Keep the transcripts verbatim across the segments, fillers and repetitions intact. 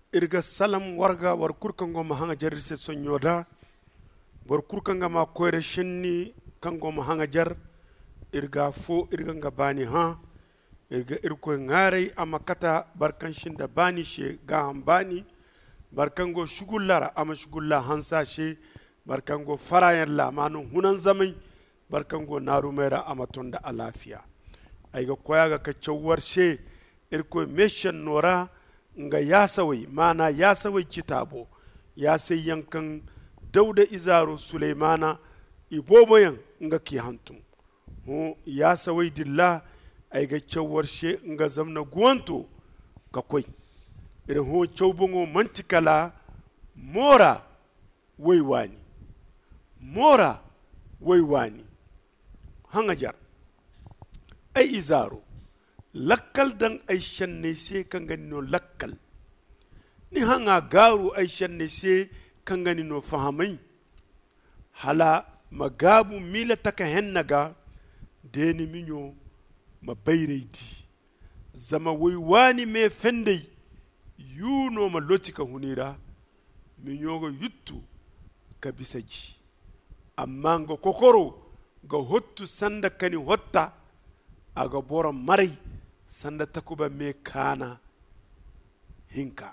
irga salam warga war kurkango ma hanga jar se sonyoda war kurkanga ma koyre shenni kango ma hanga jar irga fo irga nga bani ha irga irko ngare amakata barkan shinda bani she ga bani barkango shugullara ama shugulla hansa she barkango farayan la manu hunan zamai barkango narumera ama tonda alafiya aiga koyaga ka cawar she irko meshan nora nga yasawai mana yasawai kitabo ya sai yankan dauda izaro sulaimana iboboyan nga ki hantum ho yasawai dilla aiga cawar she nga zamna guwanto ka koi irin ho cawbongo mantikala mora waiwani mora waiwani hanga jar ai izaro lakkal dan ai shanne se kan gani no lakkal ni hanga garu ai shanne se kan gani no fahamai hala magabu mila taka hennaga deni minyo ma bayreidi zama waiwani me fendai yuno ma lotika hunira minyo go yuttu ka bisaji amma ga kokoro ga hottu sanda kani hotta aga bora marai sanda takuba me kana hinka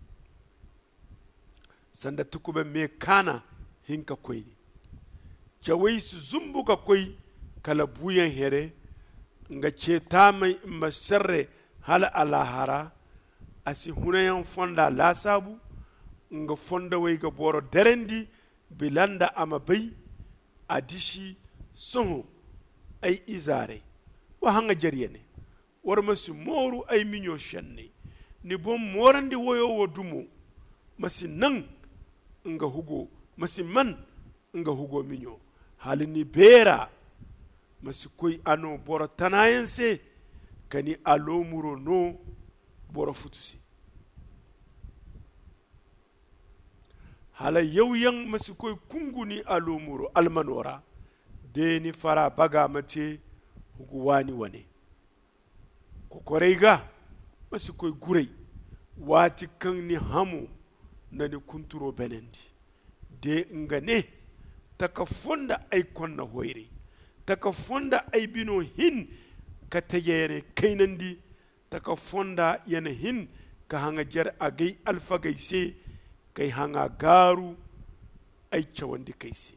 sanda takuba me kana hinka koi jawai su zumbuka koi kala buyan here nga cheta mai masharre hala alahara asi hunayan fonda la sabu nga fonda wai ga boro derendi bilanda ama bai adishi soho ai izare wa hanga jariyane war masu moru ai minyo shanne ni bom morandi woyo wodumo masi nan nga hugo masi man nga hugo minyo halini bera masi koy ano boro tanayense kani alomuro no boro futusi hala yawyan masi koy kunguni alomuro almanora deni fara baga mace hugu wani wane kokorei ga masu koy gurei wati kan ni hamu na ni kunturo benendi de ngane taka fonda ay konna hoyre taka fonda ay bino hin ka tayere kainandi taka fonda yana hin ka hanga jar agay alfa gaise kai hanga garu ay chawandi kaise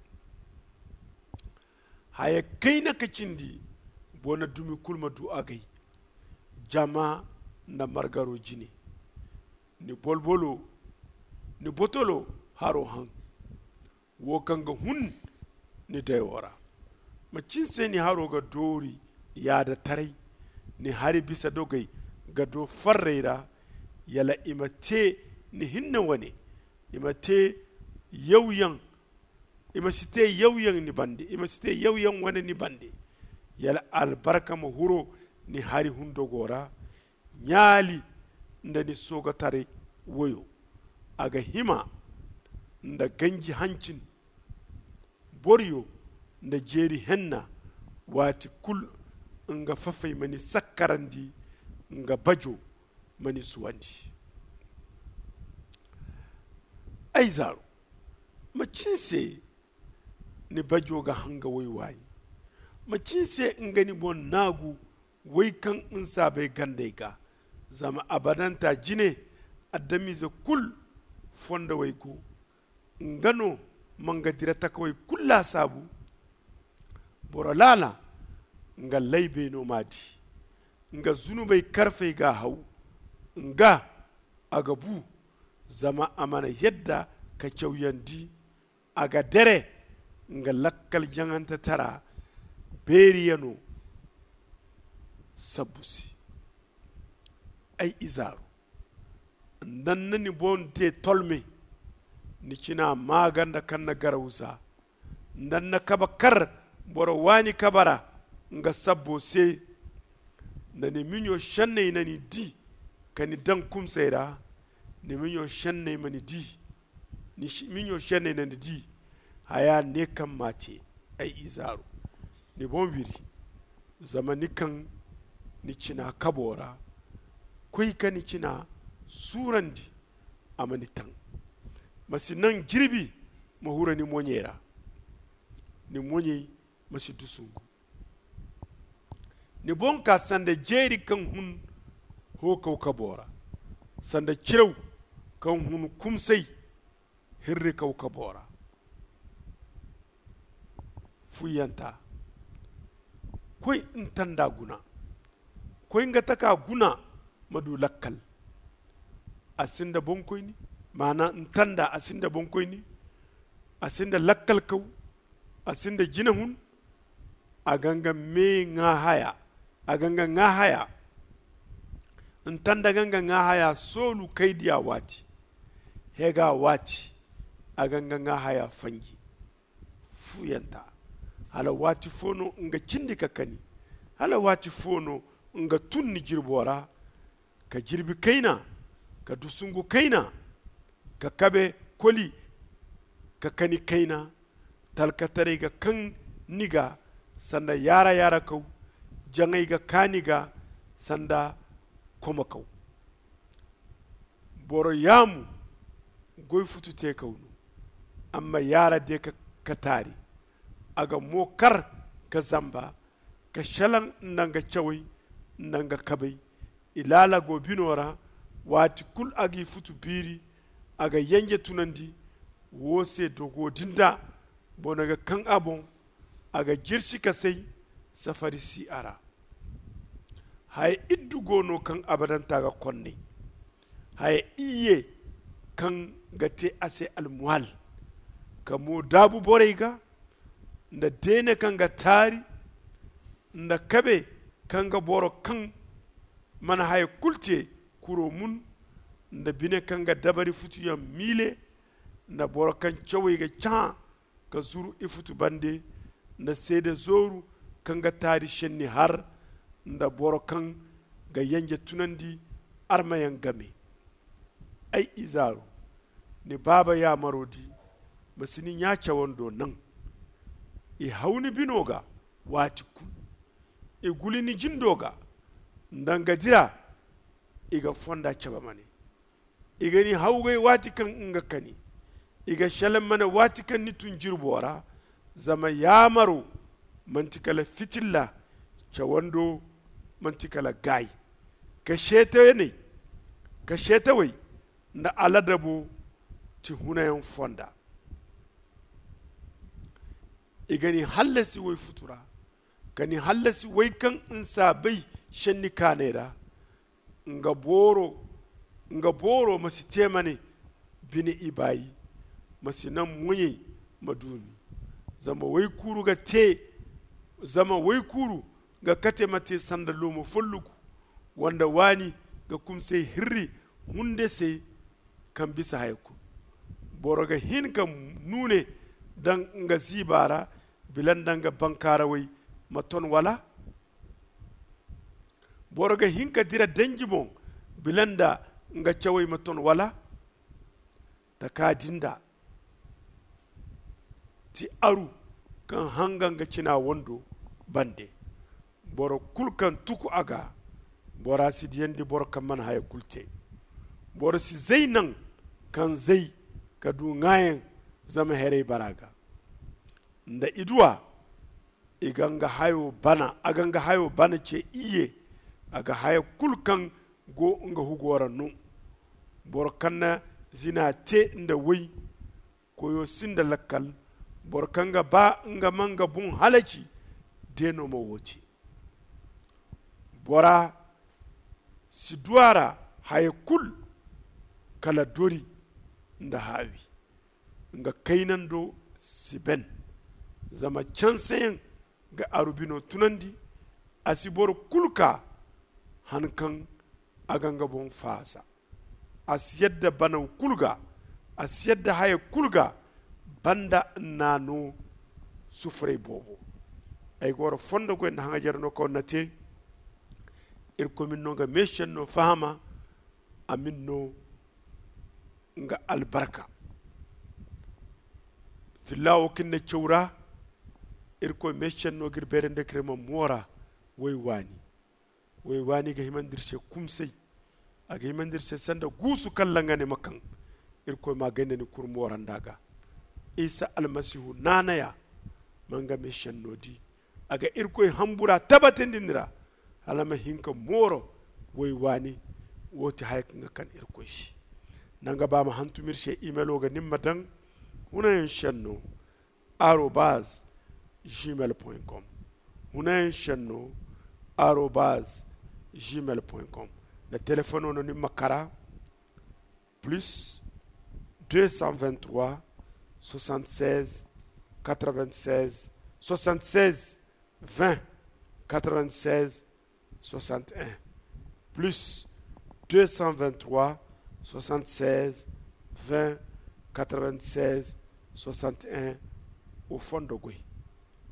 haya kaina kacindi bona dumi kulma du agay jama na margaro jini ni bolbolo ni botolo haro han wo kanga hun ni dayora ma cinse ni haro ga dori ya da tarai ni hari bisa dogay ga do farreira yala imate ni hinna wane imate yawyan imasite yawyan ni bande imasite yawyan wane ni bande yala albarka ma huro ni hari hundo gora nyali nda ni soga tare woyo aga hima nda ganji hancin boryo nda jeri henna wati kul nga fafai mani sakkarandi nga bajo mani suwandi ai zaro macinse ni bajo ga hanga waiwayi macinse ngani bon nagu wai kan insa bai gande ga zama abadanta jine addamize kul fonda wai ko ngano manga dirata kawai kulla sabu borolala nga laibe no madi nga zunubai karfe ga hau nga agabu zama amana yadda ka kyauyandi aga dere nga lakkal janganta tara beriyano sabusi ay izaru nan ni bonte tolme ni kina maganda kan na garawusa nan na kabakar boro wani kabara nga sabbo se nani minyo shanne nani di kani dan kumsera ni minyo shanne mani di ni minyo shanne nani di haya ne kan mate ai izaru ni bonbiri zamani kan ni kina kabora koi kani kina surandi amani tan masi nan jirbi mahura ni monyera ni monye masi dusungu ni bonka sanda jeri kan hun ho kau kabora sanda cirew kan hun kumsai hirri kau kabora fuyanta koi intanda guna koi ngataka guna madu lakkal asinda bonkoyni mana intanda asinda bonkoyni asinda lakkal kau asinda jina hun aganga me nga haya aganga nga haya intanda ganga nga haya solu kaidiya wati hega wati aganga nga haya fangi fuyanta hala wati fono nga cindi kakani hala wati fono nga tunni jirbora ka jirbi kaina ka dusungu kaina ka kabe koli ka kani kaina talkatare ga kan niga sanda yara yara kau jangai ga kaniga sanda koma kau boro yamu goy futu te kaunu amma yara de ka katari aga mokar ka zamba ka shalan nanga chawai nanga kabai ilala go binora wati kul agi futu biri aga yanje tunandi wose dogo dinda bonaga kan abon aga jirsi ka sai safari si ara hay iddu gono kan abadan taga konne hay iye kan gate ase almuhal kamo dabu boreyga nda dene kanga tari nda kabe kanga boro kan mana hay kulte kuro mun nda bine kanga dabari futu ya mile nda boro kan chaweyga cha ka zuru ifutu bande nda sede zoru kanga tari shenni har nda boro kan ga yanje tunandi armayan game ai izaru ni baba ya marodi masini nya wando nan e hauni binoga wati ku e gulini jindoga ndanga jira iga fonda chaba mane igani hawgai wati kan inga kani iga shalan mana wati kan ni tun jirbora zama yamaro mantikala fitilla chawando mantikala gai ka shete ne ka shete wai nda aladabo ti hunayen fonda igani hallasi wai futura kani hallasi wai kan insa bai shanni kanera nga boro nga boro masi temane bini ibayi masi nan munye maduni zama wai kuru ga te zama wai kuru ga kate mate sanda lomo folluku wanda wani ga kumse hirri hunde sai kan bisa haiku boro ga hin kan nune dan nga zibara bilan danga bankara wai maton wala boro ga hin ka dira danjimo bilanda nga chawai maton wala takadinda ti aru kan hanga nga cina wondo bande boro kulkan tuku aga bora si diyendi boro kan man haya kulte boro si zainan kan zai ka du ngayen zama here baraga nda idua iganga hayo bana aganga hayo bana ce iye aga haya kulkan go nga hugora nu boro kanna zina te nda wai koyo sinda lakkal boro kanga ba nga manga bun halaci deno mo woti bora si duwara haya kul kala dori nda hawi nga kainan do si ben zama cansayen ga arubino tunandi asibor kulka hankan aganga bon fasa as yadda banan kulga as yadda haya kulga banda nano sufre bobo ay goro fondo ko en hanga jarno ko nate ir komin no ga meshen no fahama amin no nga albarka fillawo kinne chawra ir ko meshen no gir berende krema mora way wani way wani ga himandirse kumsey aga himandirse sanda gusu kallangane makan irko ma gande ni kurmo randaga isa almasihu nanaya manga me shannodi aga irko hambura tabatindinira alama hinka moro woy wani woti hayka kan irko shi nanga ba ma hantumir she email ga nimma dan hunayen shanno arobase gmail point com hunayen shanno arobase gmail point com le téléphone on ni makara plus deux cent vingt-trois soixante-seize quatre-vingt-seize soixante-seize vingt quatre-vingt-seize soixante-un plus deux cent vingt-trois soixante-seize vingt quatre-vingt-seize soixante-un au fond de Gouy.